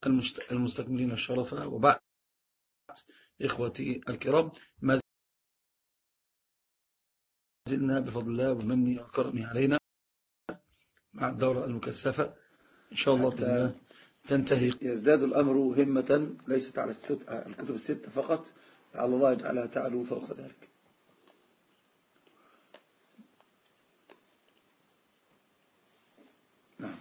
المستكملين الشرف، وبعد إخوتي الكرام، ما زلنا بفضل الله ومني وكرمه علينا مع الدورة المكثفة إن شاء الله بإذن الله تنتهي. يزداد الأمر همة ليست على الكتب الستة فقط، على الله يجعلها تعلو فوق ذلك. نعم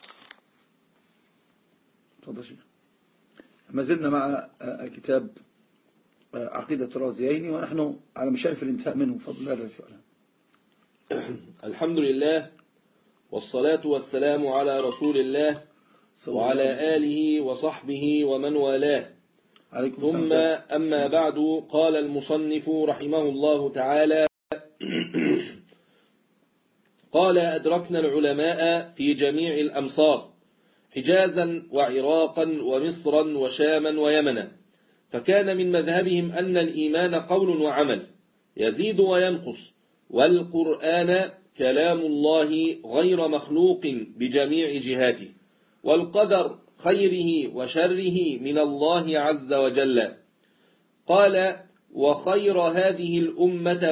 تفضل شيخ. ما زلنا مع كتاب عقيدة الرازيين، ونحن على مشارف الانتهاء منه بفضل الله تعالى. الحمد لله والصلاة والسلام على رسول الله وعلى آله وصحبه ومن والاه، ثم أما بعد. قال المصنف رحمه الله تعالى: قال: أدركنا العلماء في جميع الأمصار، حجازا وعراقا ومصرا وشاما ويمنا، فكان من مذهبهم أن الإيمان قول وعمل يزيد وينقص، والقرآن كلام الله غير مخلوق بجميع جهاته، والقدر خيره وشره من الله عز وجل. قال: وخير هذه الأمة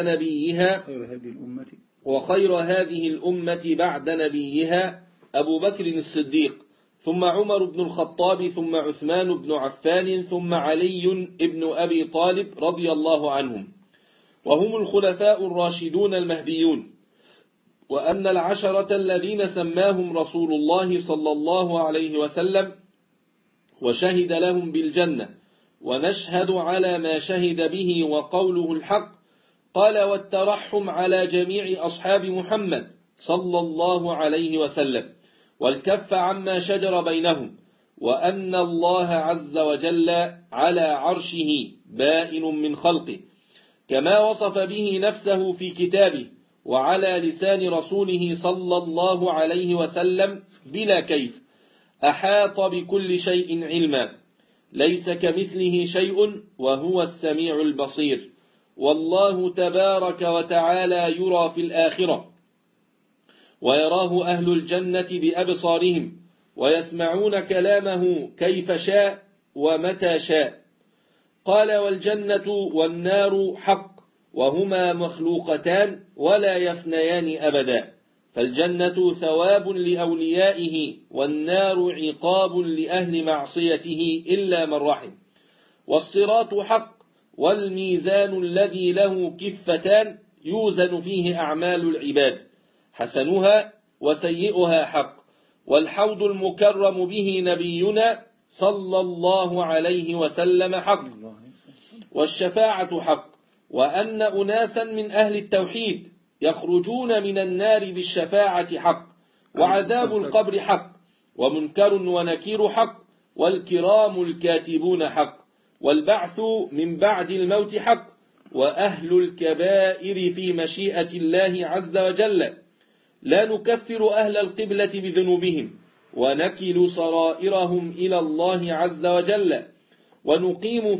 بعد نبيها أبو بكر الصديق، ثم عمر بن الخطاب، ثم عثمان بن عفان، ثم علي بن أبي طالب رضي الله عنهم، وهم الخلفاء الراشدون المهديون. وأن العشرة الذين سماهم رسول الله صلى الله عليه وسلم وشهد لهم بالجنة، ونشهد على ما شهد به وقوله الحق. قال: والترحم على جميع أصحاب محمد صلى الله عليه وسلم، والكف عما شجر بينهم، وأن الله عز وجل على عرشه بائن من خلقه، كما وصف به نفسه في كتابه وعلى لسان رسوله صلى الله عليه وسلم بلا كيف، أحاط بكل شيء علما، ليس كمثله شيء وهو السميع البصير. والله تبارك وتعالى يرى في الآخرة، ويراه أهل الجنة بأبصارهم، ويسمعون كلامه كيف شاء ومتى شاء. قال: والجنة والنار حق، وهما مخلوقتان ولا يفنيان أبدا، فالجنة ثواب لأوليائه، والنار عقاب لأهل معصيته إلا من رحم. والصراط حق، والميزان الذي له كفتان يوزن فيه أعمال العباد، حسنها وسيئها حق. والحوض المكرم به نبينا صلى الله عليه وسلم حق. والشفاعة حق، وأن أناسا من أهل التوحيد يخرجون من النار بالشفاعة حق. وعذاب القبر حق، ومنكر ونكير حق، والكرام الكاتبون حق. والبعث من بعد الموت حق، وأهل الكبائر في مشيئة الله عز وجل. لا نكفر أهل القبلة بذنوبهم، ونكل سرائرهم إلى الله عز وجل. ونقيم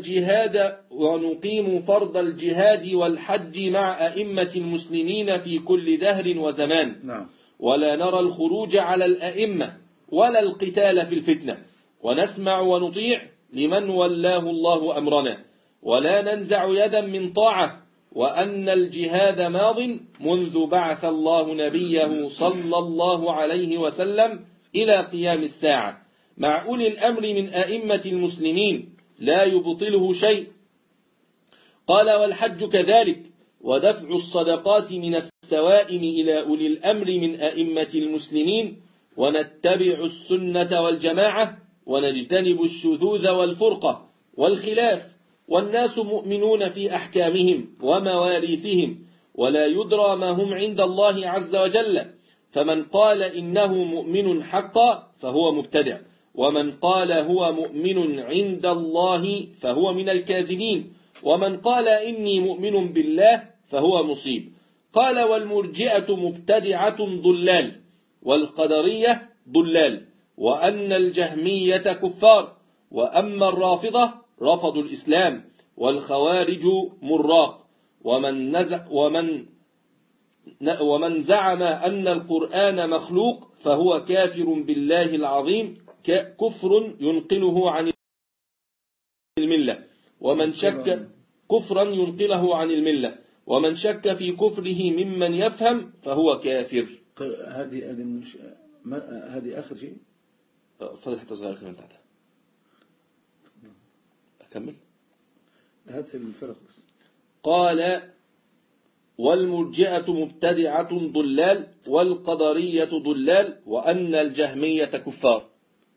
فرض الجهاد والحج مع أئمة المسلمين في كل دهر وزمان، ولا نرى الخروج على الأئمة ولا القتال في الفتنة، ونسمع ونطيع لمن ولاه الله أمرنا، ولا ننزع يدا من طاعة. وأن الجهاد ماض منذ بعث الله نبيه صلى الله عليه وسلم إلى قيام الساعة، مع أولي الأمر من أئمة المسلمين لا يبطله شيء. قال: والحج كذلك، ودفع الصدقات من السوائم إلى أولي الأمر من أئمة المسلمين، ونتبع السنة والجماعة، ونجتنب الشذوذ والفرقة والخلاف. والناس مؤمنون في أحكامهم ومواريثهم، ولا يدرى ما هم عند الله عز وجل. فمن قال إنه مؤمن حقا فهو مبتدع، ومن قال هو مؤمن عند الله فهو من الكاذبين، ومن قال إني مؤمن بالله فهو مصيب. قال: والمرجئة مبتدعة ضلال، والقدرية ضلال، وأن الجهمية كفار، وأما الرافضة رفضوا الإسلام، والخوارج مراق. ومن زعم أن القرآن مخلوق فهو كافر بالله العظيم كفر ينقله عن الملة، ومن شك كفرا ينقله عن الملة، ومن شك في كفره ممن يفهم فهو كافر. طيب هذه آخر شيء. فضل حتى صغيرة كمان تحتها. أكمل. هات الفرق بس. قال: والمرجئة مبتدعة ضلال، والقدرية ضلال، وأن الجهمية كفار.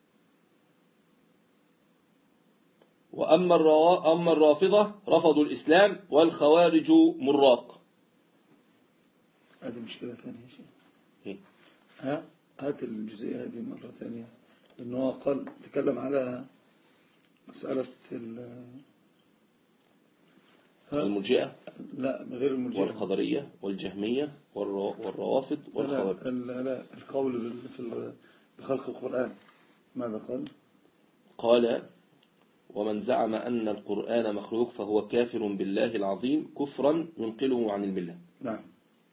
وأما الرافضة رفضوا الإسلام، والخوارج مراق. هذه مشكلة ثانية شيء. إيه؟ هات الجزئية هذه مرة ثانية، لأنه قال تكلم على مسألة المرجئة، لا غير المرجئة، والقدرية والجهمية والروافض والخوارج. لا القول بخلق القرآن ماذا قال؟ قال: ومن زعم أن القرآن مخلوق فهو كافر بالله العظيم كفرا ينقله عن الملة. نعم.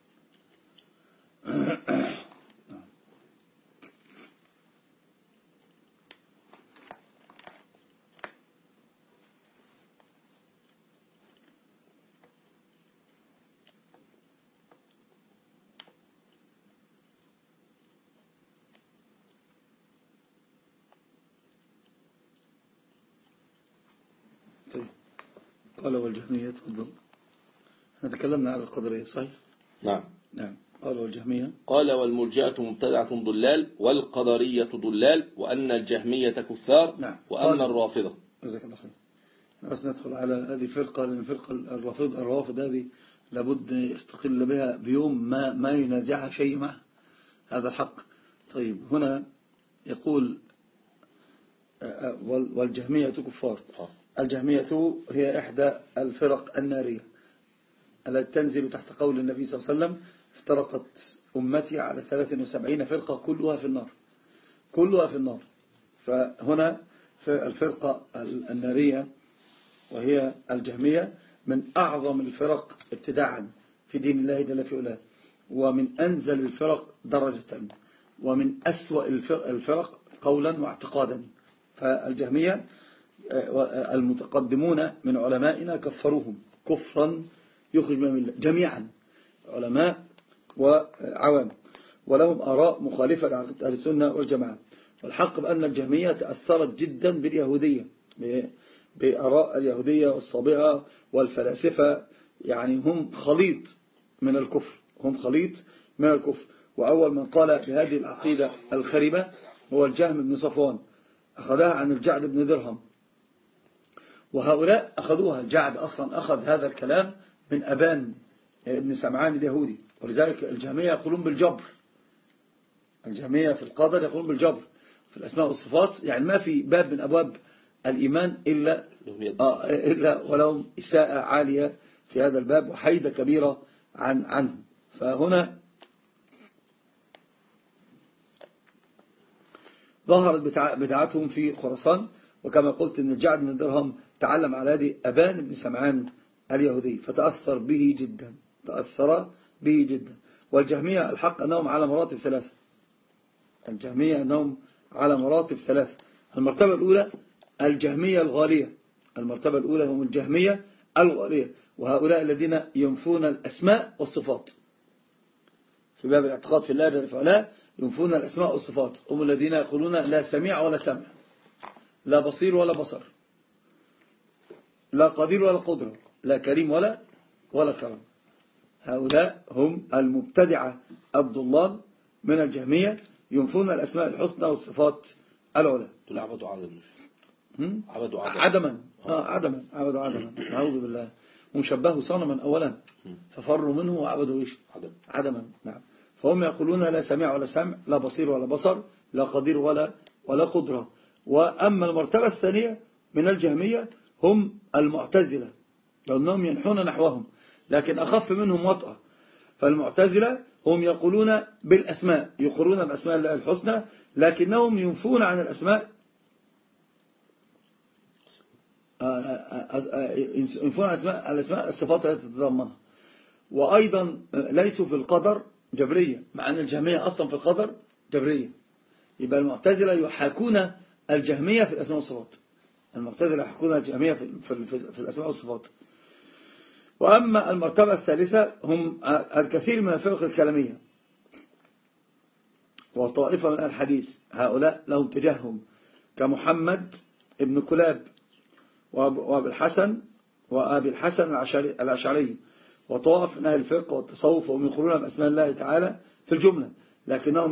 طيب. قال والجهمية، تفضل. احنا تكلمنا على القدرية صحيح؟ نعم. قال والجهمية. قال: والمرجئة مبتدعة ضلال، والقدرية ضلال، وأن الجهمية كفار. نعم. وأما الرافضة. جزاك الله خير. بس ندخل على هذه فرقة، لأن فرقة الروافض هذه لابد يستقل بها بيوم ما ينازعها شيء معه، هذا الحق. طيب هنا يقول والجهمية كفار. الجهمية هي إحدى الفرق النارية التي تنزل تحت قول النبي صلى الله عليه وسلم: افترقت أمتي على 73 فرقة كلها في النار، كلها في النار. فهنا في الفرقة النارية وهي الجهمية من أعظم الفرق ابتداعا في دين الله جل في علاه، ومن أنزل الفرق درجة، ومن أسوأ الفرق قولا واعتقادا. فالجهمية المتقدمون من علمائنا كفروهم كفرا يخرج من الملة جميعا، علماء وعوام، ولهم آراء مخالفة لعقيدة أهل السنة والجماعة. والحق بأن الجهمية تأثرت جدا باليهودية، بآراء اليهودية والصابئة والفلاسفة، يعني هم خليط من الكفر، وأول من قال بهذه العقيدة الخربة هو الجهم بن صفوان، أخذها عن الجعد بن درهم. وهؤلاء أخذوها، الجعد أصلا أخذ هذا الكلام من أبان ابن سمعان اليهودي. ولذلك الجهمية يقولون بالجبر، الجهمية في القدر يقولون بالجبر في الأسماء والصفات، يعني ما في باب من أبواب الإيمان إلا ولهم إساءة عالية في هذا الباب وحيدة كبيرة عنه. فهنا ظهرت بدعتهم في خراسان، وكما قلت ان الجعد بن درهم تعلم على يد أبان بن سمعان اليهودي فتأثر به جدا. والجهمية الحق أنهم على مراتب ثلاثة، المرتبة الأولى الجهمية الغالية، المرتبة الأولى هم الجهمية الغالية، وهؤلاء الذين ينفون الأسماء والصفات في باب الاعتقاد في الله جل وعلا، ينفون الأسماء والصفات، هم الذين يقولون لا سميع ولا سمع، لا بصير ولا بصر، لا قدير ولا قدرة، لا كريم ولا كرم. هؤلاء هم المبتدعة الضلال من الجهمية، ينفون الأسماء الحسنى والصفات العلى. عبدوا عدما نعوذ بالله. هم شبهوا صنما أولا ففروا منه وعبدوا عدما. نعم. فهم يقولون لا سميع ولا سمع، لا بصير ولا بصر، لا قدير ولا قدرة. وأما المرتبة الثانية من الجهمية هم المعتزلة، لأنهم ينحون نحوهم لكن أخف منهم وطأة. فالمعتزلة هم يقولون بالأسماء، يقرون بأسماء الله الحسنى، لكنهم ينفون عن الأسماء، ينفون عن الأسماء الصفات التي تتضمنها. وأيضا ليسوا في القدر جبرية، مع أن الجهمية أصلا في القدر جبرية، يبقى المعتزلة يحاكون الجهمية في الأسماء والصفات. المعتزلة يحاكون الجهمية في الأسماء والصفات. وأما المرتبة الثالثة هم الكثير من الفرق الكلامية وطائفة من الحديث، هؤلاء لهم تجهم كمحمد ابن كلاب وأبي الحسن الأشعري وطائف من أهل الفقه والتصوف، وهم يقولون بأسماء الله تعالى في الجملة، لكنهم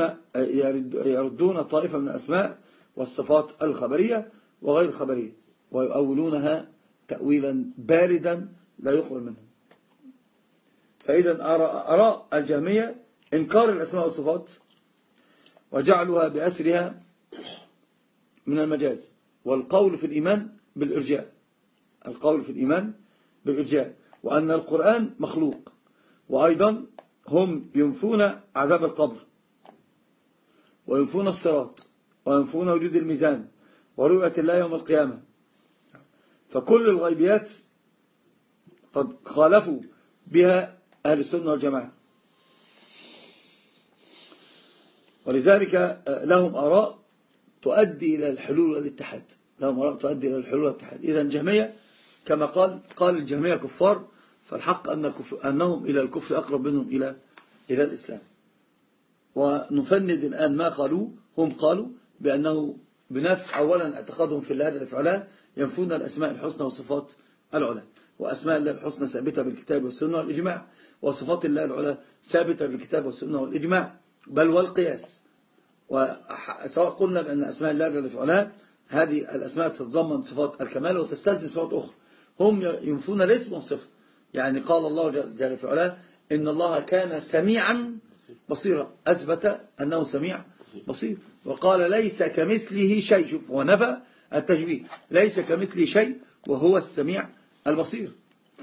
يردون طائفة من الأسماء والصفات الخبرية وغير الخبرية، ويؤولونها تأويلا باردا لا يقبل منه. فإذا أرى الجهمية إنكار الأسماء والصفات وجعلها بأسرها من المجاز، والقول في الإيمان بالإرجاء، القول في الإيمان بالإرجاء، وأن القرآن مخلوق. وأيضا هم ينفون عذاب القبر، وينفون الصراط، وينفون وجود الميزان ورؤية الله يوم القيامة. فكل الغيبيات قد خالفوا بها أهل السنة والجماعة، ولذلك لهم آراء تؤدي إلى الحلول والاتحاد، لهم آراء تؤدي إلى الحلول والاتحاد. إذن الجهمية كما قال الجهمية كفار، فالحق أنهم إلى الكفر أقرب منهم إلى الإسلام. ونفند الآن ما قالوا، هم قالوا بأنه بنفس أولا اعتقادهم في الله جل في علاه ينفون الأسماء الحسنى والصفات العلى، وأسماء الله الحسنى ثابتة بالكتاب والسنة والإجماع، وصفات الله العلى ثابتة بالكتاب والسنة والإجماع بل والقياس. وسواء قلنا بأن أسماء الله جل في علاه هذه الأسماء تتضمن صفات الكمال وتستلزم صفات أخرى، هم ينفون الاسم والصفة. يعني قال الله جل في علاه إن الله كان سميعا بصيرا، أثبت أنه سميع بصير. وقال ليس كمثله شيء، شوف ونفى التشبيه، ليس كمثله شيء وهو السميع البصير.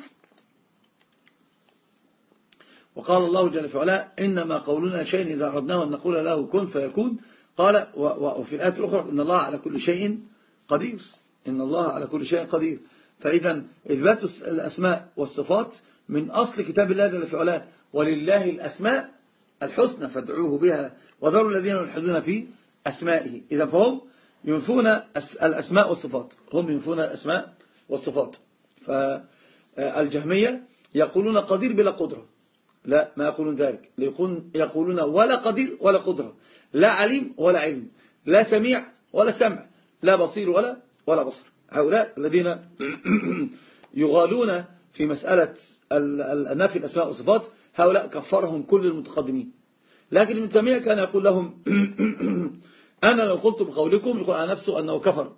وقال الله جل في علاه إنما قولنا شيء إذا أردناه أن نقول له كن فيكون. قال وفي الآية الأخرى إن الله على كل شيء قدير، إن الله على كل شيء قدير. فإذا إثبات الأسماء والصفات من أصل كتاب الله جل في علاه، ولله الأسماء الحسنى فادعوه بها وذروا الذين يلحدون في أسمائه. إذا فهم ينفون الأسماء والصفات، هم ينفون الأسماء والصفات. فالجهمية يقولون قدير بلا قدرة، لا ما يقولون ذلك، يقولون ولا قدير ولا قدرة، لا عليم ولا علم، لا سميع ولا سمع، لا بصير ولا بصر. هؤلاء الذين يغالون في مسألة نفي الأسماء والصفات هؤلاء كفرهم كل المتقدمين. لكن ابن تيمية كان يقول لهم أنا لو قلت بقولكم يقول على نفسه أنه كفر،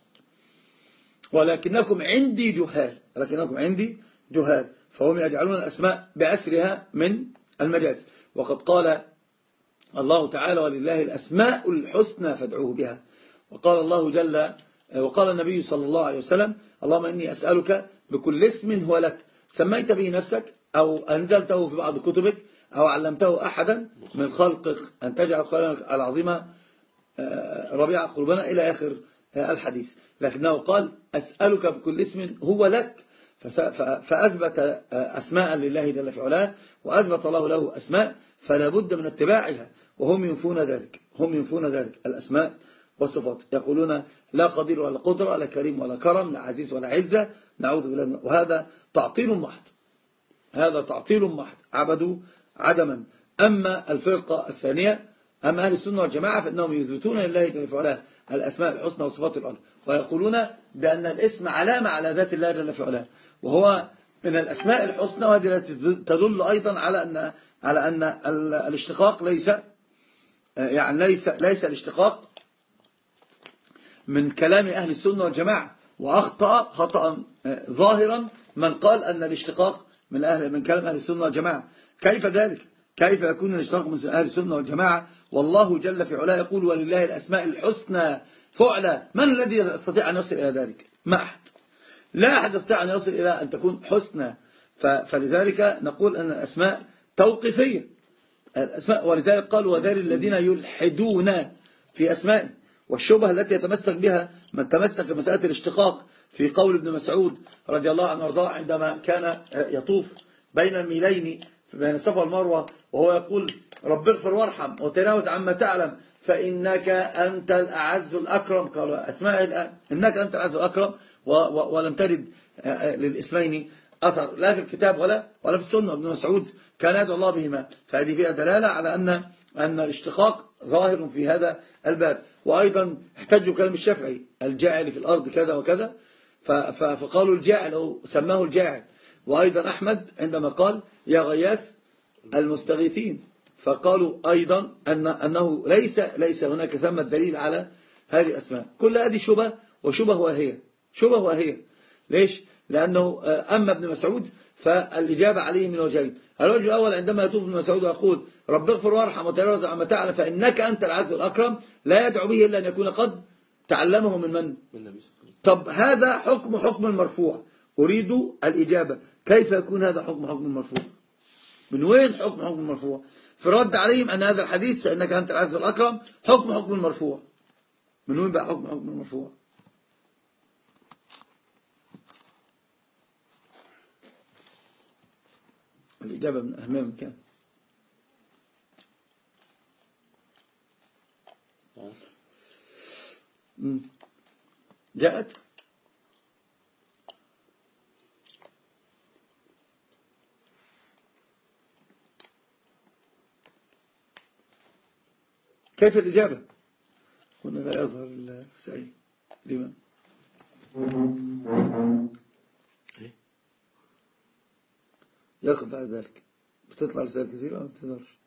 ولكنكم عندي جهال، فهم يجعلون الأسماء بأسرها من المجاز. وقد قال الله تعالى ولله الأسماء الحسنى فادعوه بها. وقال النبي صلى الله عليه وسلم اللهم إني أسألك بكل اسم هو لك سميت به نفسك أو أنزلته في بعض كتبك أو علمته أحدا من خلقك أن تجعل القرآن العظيم ربيع قلوبنا إلى آخر الحديث. لكنه قال أسألك بكل اسم هو لك، فأثبت أسماء لله جل في علاه وأثبت الله له أسماء، فلا بد من اتباعها. وهم ينفون ذلك الأسماء والصفات، يقولون لا قدير ولا قدرة، لا كريم ولا كرم، لا عزيز ولا عزة، نعوذ بالله. وهذا تعطيل محض، عبدوا عدما. أما الفرقة الثانية، أما أهل السنة والجماعة، فإنهم يثبتون لله جل في علاه الأسماء الحسنى والصفات العلى، ويقولون بأن الاسم علامة على ذات الله جل في علاه، وهو من الأسماء الحسنى، وهذه تدل أيضا على أن الاشتقاق ليس الاشتقاق من كلام أهل السنة والجماعة. وأخطأ خطأ ظاهرا من قال أن الاشتقاق من كلام أهل السنة والجماعة. كيف ذلك؟ كيف يكون الاشتقاق من أهل السنة والجماعة والله جل في علاه يقول ولله الأسماء الحسنى فعلا؟ من الذي يستطيع أن يصل إلى ذلك؟ ما أحد، لا أحد يستطيع أن يصل إلى أن تكون حسنى. فلذلك نقول أن الأسماء توقيفية، الأسماء. ولذلك قال وذر الذين يلحدون في أسماء. والشبهة التي يتمسك بها من تمسك بمسألة الاشتقاق في قول ابن مسعود رضي الله عنه وارضاه عندما كان يطوف بين الميلين بين الصفا والمروة، وهو يقول رب اغفر وارحم وتناوز عما تعلم فإنك أنت الأعز الأكرم. قالوا أسماء الآن إنك أنت الأعز الأكرم، ولم ترد للاسمين أثر لا في الكتاب ولا في السنة. ابن مسعود كان يدعو الله بهما، فهذه فيها دلالة على أن الاشتقاق ظاهر في هذا الباب. وأيضا احتجوا كلام الشافعي الجاعل في الأرض كذا وكذا، فقالوا الجاعل أو سماه الجاعل. وأيضا أحمد عندما قال يا غياث المستغيثين، فقالوا أيضا أنه ليس هناك ثمة دليل على هذه الأسماء. كل هذه شبه وهي. ليش؟ لأنه أما ابن مسعود فالإجابة عليه من وجهين. الوجه الأول عندما يطوف ابن مسعود ويقول رب اغفر وارحم وتجاوز عما تعلم فإنك أنت العز الأكرم، لا يدعو به إلا أن يكون قد تعلمه من النبي صلى الله عليه وسلم. طب هذا حكم المرفوع، أريد الإجابة كيف يكون هذا حكم المرفوع؟ من وين حكم المرفوع؟ في الرد عليهم أن هذا الحديث فإنك أنت العز الأكرم حكم المرفوع. من وين بقى حكم المرفوع؟ الإجابة من أهمها مكان. جاءت كيف الإجابة؟ هنا لا يظهر السائل لمن ياخذ بعد ذلك. بتطلع رسائل كثيرة ما بتظهرش.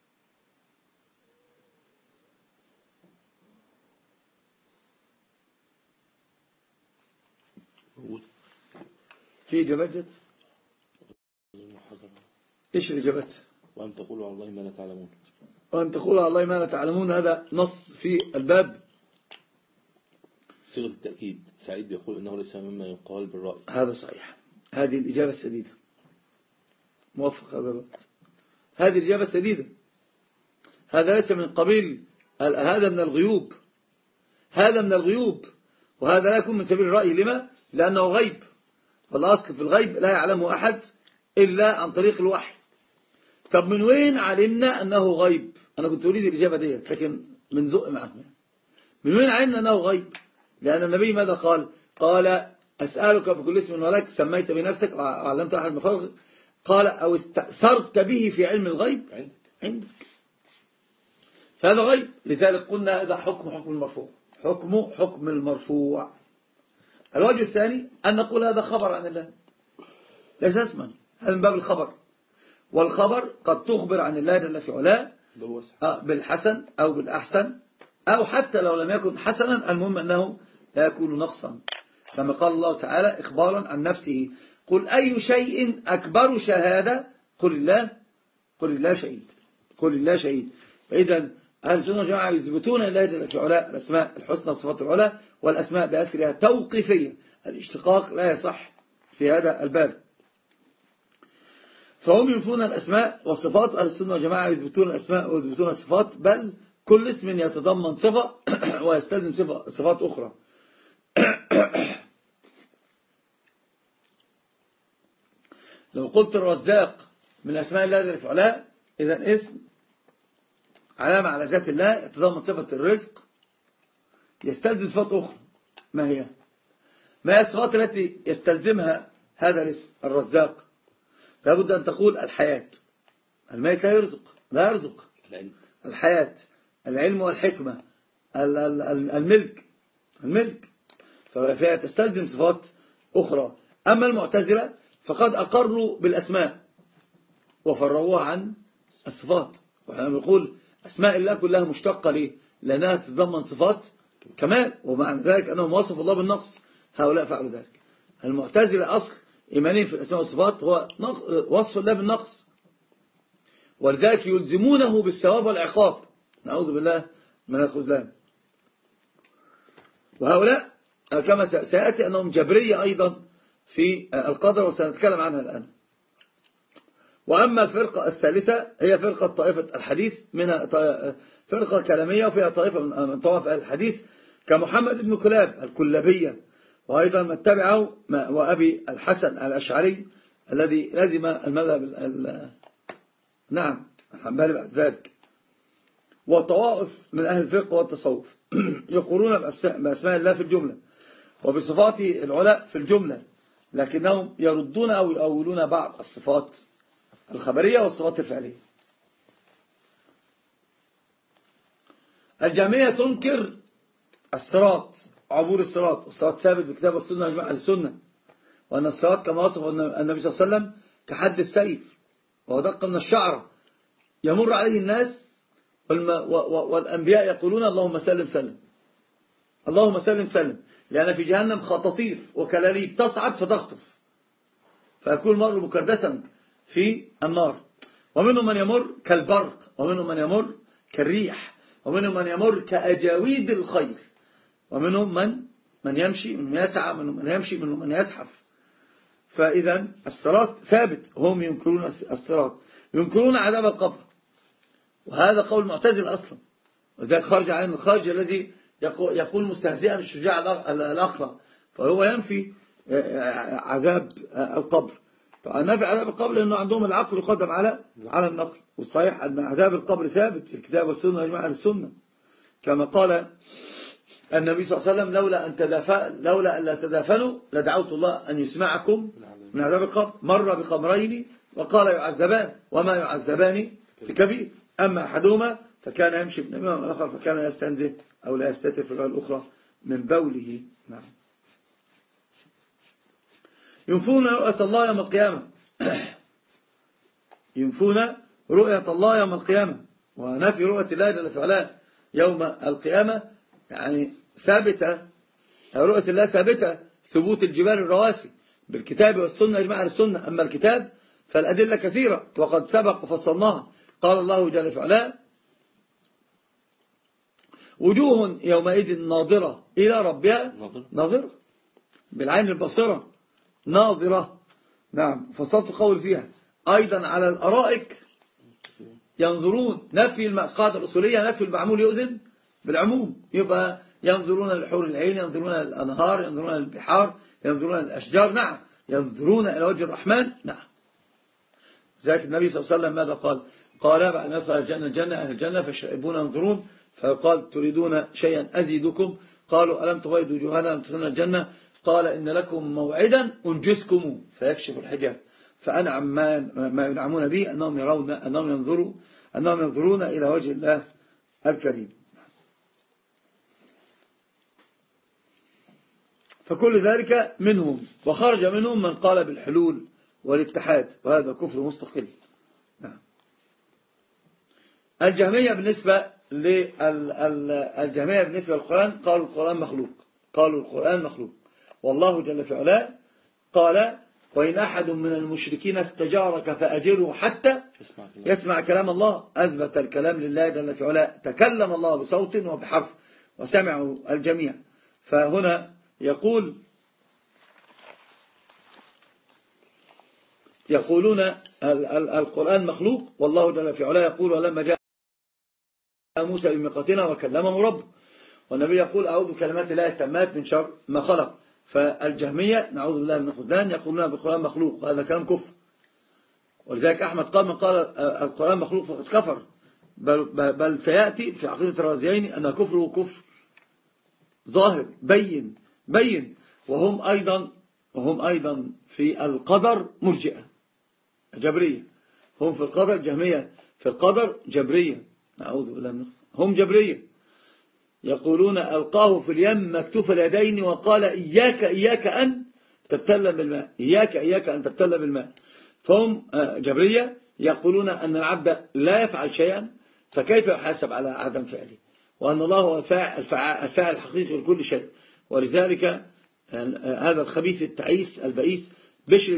في إجابات جت؟ إيش الإجابات؟ وأن تقولوا على الله ما لا تعلمون. وأن تقولوا على الله ما لا تعلمون، هذا نص في الباب صيغة التأكيد. سعيد يقول إنه ليس مما يقال بالرأي. هذا صحيح. هذه الإجابة السديدة. موفق هذا الوقت. هذه الإجابة السديدة. هذا ليس من قبيل هذا من الغيوب. وهذا لا يكون من سبيل الرأي. لما؟ لأنه غيب، والأصل في الغيب لا يعلمه أحد إلا عن طريق الوحي. طب من وين علمنا أنه غيب؟ أنا كنت أريد الإجابة دي لكن من ذوق معهم. من وين علمنا أنه غيب؟ لأن النبي ماذا قال؟ قال أسألك بكل اسم ولك سميت بنفسك وعلمت أحد من خلقك، قال أو استأثرت به في علم الغيب عندك. فهذا غيب. لذلك قلنا هذا حكم المرفوع. حكم المرفوع. الوجه الثاني أن نقول هذا خبر عن الله ليس اسما. هذا من باب الخبر، والخبر قد تخبر عن الله جل في علاه بالحسن أو بالأحسن، أو حتى لو لم يكن حسنا المهم أنه لا يكون نقصا، كما قال الله تعالى إخبارا عن نفسه قل أي شيء أكبر شهادة قل الله شهيد. فإذا أهل السنة والجماعة يثبتون لله جل في علاه الأسماء الحسنى والصفات العلى، والأسماء بأسرها توقيفية. الاشتقاق لا يصح في هذا الباب. فهم ينفون الأسماء والصفات. أهل السنة والجماعة يثبتون الأسماء ويثبتون الصفات، بل كل اسم يتضمن صفة ويستلزم صفات أخرى. لو قلت الرزاق من أسماء الله جل في علاه، إذن اسم علامة على ذات الله يتضمن صفة الرزق يستلزم صفات أخرى. ما هي الصفات التي يستلزمها هذا الاسم الرزاق؟ لابد أن تقول الحياة. الميت لا يرزق. الحياة، العلم والحكمة، الملك فهي تستلزم صفات أخرى. أما المعتزلة فقد أقروا بالأسماء وفرعوها عن الصفات. وحنا بنقول أسماء الله كلها مشتقة ليه؟ لأنها تتضمن صفات كمال، ومعنى ذلك أنهم وصفوا الله بالنقص. هؤلاء فعلوا ذلك. المعتزلة أصل إيمانين في الأسماء والصفات هو وصف الله بالنقص، ولذلك يلزمونه بالثواب والعقاب. نعوذ بالله من الخذلان. وهؤلاء كما سيأتي أنهم جبرية أيضا في القدر، وسنتكلم عنها الآن. وأما الفرقة الثالثة هي فرقة طائفة الحديث، منها فرقة كلامية وفيها طائفة من طوائف الحديث كمحمد بن كلاب الكلابية، وأيضا من تبعه وأبي الحسن الأشعري الذي لزم المذهب الحنبلي بعد ذلك. وطوائف من أهل الفقه والتصوف يقولون بأسماء الله في الجملة وبصفاته العلى في الجملة، لكنهم يردون أو يؤولون بعض الصفات الخبرية والصفات الفعلية. الجهمية تنكر الصراط، عبور الصراط، والصراط ثابت بالكتاب والسنة وإجماع أهل السنة، وأن الصراط كما وصف النبي صلى الله عليه وسلم كحد السيف ودق من الشعرة يمر عليه الناس والأنبياء يقولون اللهم سلم سلم، اللهم سلم سلم، لأن في جهنم خطاطيف وكلاليب تصعد فتخطف فيكون المرء مكردسا في النار. ومنهم من يمر كالبرق، ومنهم من يمر كالريح، ومنهم من يمر كأجاويد الخيل، ومنهم من يمشي، منهم من يسعى، منهم من يمشي، منهم من يزحف. فإذا الصراط ثابت، هم ينكرون الصراط، ينكرون عذاب القبر، وهذا قول المعتزلة أصلا. وذلك خرج عن الخارج الذي يقول مستهزئا الشجاع الأخرى، فهو ينفي عذاب القبر. طبعا نفي عذاب القبر لأنه عندهم العقل يقدم على النقل، والصحيح أن عذاب القبر ثابت في الكتاب والسنة وإجماع السنة، كما قال النبي صلى الله عليه وسلم لولا أن لا تدافنوا لدعوت الله أن يسمعكم من عذاب القبر. مر بقبرين وقال يعذبان وما يعذبان في كبير، أما أحدهما فكان يمشي بالنميمة والآخر فكان يستنزه أو لا يستتر في الرواية الأخرى من بوله. نعم. ينفون رؤية الله يوم القيامة ينفون رؤية الله يوم القيامة، ونفي رؤية الله جل في علاه يوم القيامة يعني ثابتة، رؤية الله ثابتة ثبوت الجبال الرواسي بالكتاب والسنة إجماع السنة. أما الكتاب فالأدلة كثيرة وقد سبق وفصلناها. قال الله جل في علاه وجوه يومئذ ناظرة إلى ربها ناظرة، بالعين البصرة ناظرة. نعم، فصلت قول فيها. أيضا على الأرائك ينظرون، نفي القاعدة الأصولية نفي المعمول يؤذن بالعموم، يبقى ينظرون للحور العين، ينظرون للأنهار، ينظرون للبحار، ينظرون للأشجار. نعم، ينظرون إلى وجه الرحمن. نعم. ذلك النبي صلى الله عليه وسلم ماذا قال؟ قال بعد ما يدخل الجنة أهل الجنة فيشربون ينظرون، فيقال تريدون شيئا أزيدكم؟ قالوا ألم تبيض وجوهنا ألم تدخلنا الجنة؟ قال إن لكم موعدا أنجزكم، فيكشف الحجاب. فأنعم ما ينعمون به أنهم ينظرون إلى وجه الله الكريم. فكل ذلك منهم، وخرج منهم من قال بالحلول والاتحاد، وهذا كفر مستقل. نعم. الجهمية بالنسبة للقرآن قالوا القرآن مخلوق، والله جل في علاه قال وإن أحد من المشركين استجارك فأجره حتى يسمع كلام الله. أثبت الكلام لله جل في علاه، تكلم الله بصوت وبحرف وسمعه الجميع. فهنا يقولون القرآن مخلوق، والله جل في علاه يقول ولما جاء موسى بميقاتنا وكلمه ربه، والنبي يقول أعوذ بكلمات الله التامات من شر ما خلق. فالجهمية نعوذ بالله من الخذلان يقولون بالقرآن مخلوق، وهذا كلام كفر. ولذلك أحمد قال من قال القرآن مخلوق فقد كفر، بل سيأتي في عقيدة الرازيين أن كفره كفر ظاهر بين. وهم أيضا في القدر مرجئة جبرية، هم في القدر جهمية، في القدر جبرية، نعوذ بالله من هم جبرية. يقولون ألقاه في اليم مكتوف اليدين وقال إياك أن تبتل بالماء، إياك أن تبتل بالماء. فهم جبرية يقولون أن العبد لا يفعل شيئا فكيف يحاسب على عدم فعله، وأن الله هو الفاعل الحقيقي لكل شيء. ولذلك هذا الخبيث التعيس البئيس بشر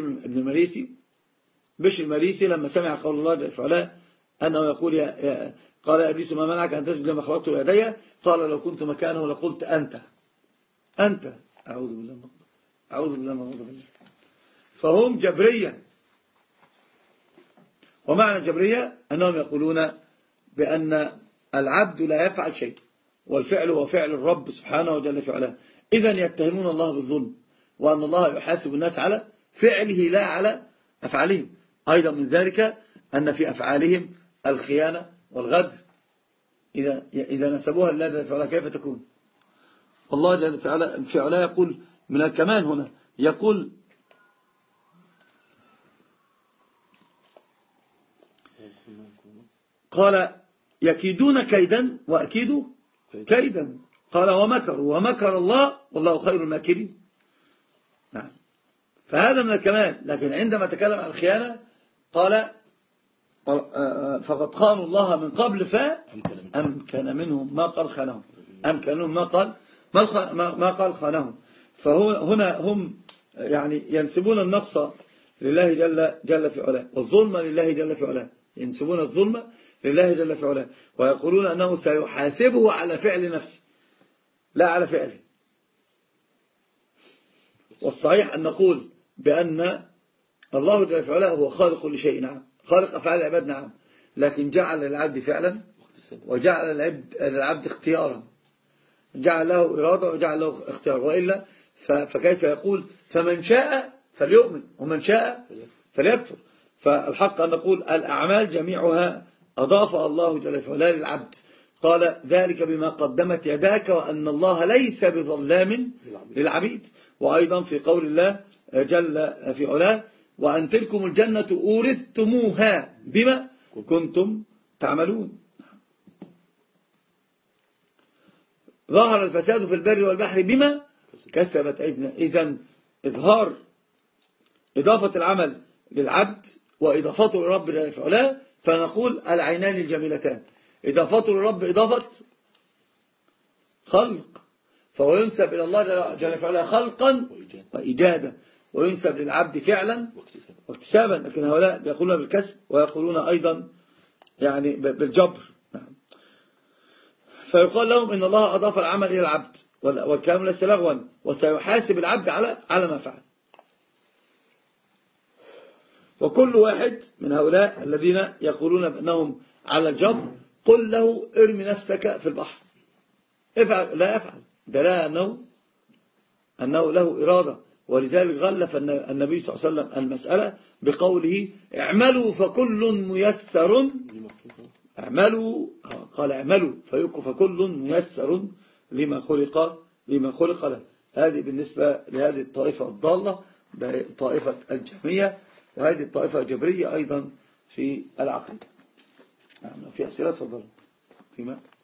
المريسي لما سمع قول الله جل وعلا أنه يقول قال يا إبليس ما منعك أن تسجد لما خلقت بيدي؟ قال لو كنت مكانه لقلت أنت. أعوذ بالله من غضب الله. فهم جبرية. ومعنى الجبرية أنهم يقولون بأن العبد لا يفعل شيء، والفعل هو فعل الرب سبحانه جل وعلا. إذن يتهمون الله بالظلم، وأن الله يحاسب الناس على فعله لا على أفعالهم. أيضا من ذلك أن في أفعالهم الخيانة والغدر، إذا نسبوها لله جل في علاه كيف تكون؟ الله جل في علاه يقول من الكمال هنا، يقول قال يكيدون كيدا وأكيدوا كيدا، قال ومكروا ومكر الله والله خير الماكرين. نعم، فهذا من الكمال. لكن عندما تكلم عن الخيانة قال فقد خانوا الله من قبل فأمكن منهم ما قال خانهم، أمكن منهم ما قال خانهم. فهنا هم يعني ينسبون النقص لله جل في علاه، والظلم لله جل في علاه، ينسبون الظلم لله جل في علاه، ويقولون أنه سيحاسبه على فعل نفسه لا على فعله. والصحيح أن نقول بأن الله جل في علاه هو خالق كل شيء، نعم، خالق أفعال العباد، نعم، لكن جعل للعبد فعلا وجعل للعبد اختيارا، جعل له إرادة وجعل له اختيار، وإلا فكيف يقول فمن شاء فليؤمن ومن شاء فليكفر. فالحق أن نقول الأعمال جميعها أضافها الله جل في علاه للعبد، قال ذلك بما قدمت يداك وأن الله ليس بظلام للعبيد. وأيضا في قول الله جل في علاه وأن تلكم الجنة أورثتموها بما كنتم تعملون. ظهر الفساد في البر والبحر بما كسبت أيدينا. إذن إظهار إضافة العمل للعبد وإضافته للرب جل في علاه، فنقول العينان الجميلتان، إضافته للرب إضافة خلق، فهو ينسب إلى الله جل في علاه خلقا وإيجادا، وينسب للعبد فعلا واكتسابا. لكن هؤلاء يقولون بالكسب ويقولون أيضا يعني بالجبر. نعم. فيقال لهم إن الله أضاف العمل إلى العبد والكلام ليس لغوا، وسيحاسب العبد على ما فعل. وكل واحد من هؤلاء الذين يقولون بأنهم على الجبر قل له ارمي نفسك في البحر، افعل لا يفعل، دلاله أنه له إرادة. ولذلك غلف النبي صلى الله عليه وسلم المسألة بقوله اعملوا فكل ميسر، اعملوا، قال اعملوا فكل ميسر لما خلق له. هذه بالنسبة لهذه الطائفة الضالة، طائفة الجهمية، وهذه الطائفة الجبرية أيضا في العقيدة. نعم، في أسئلة تفضل فيما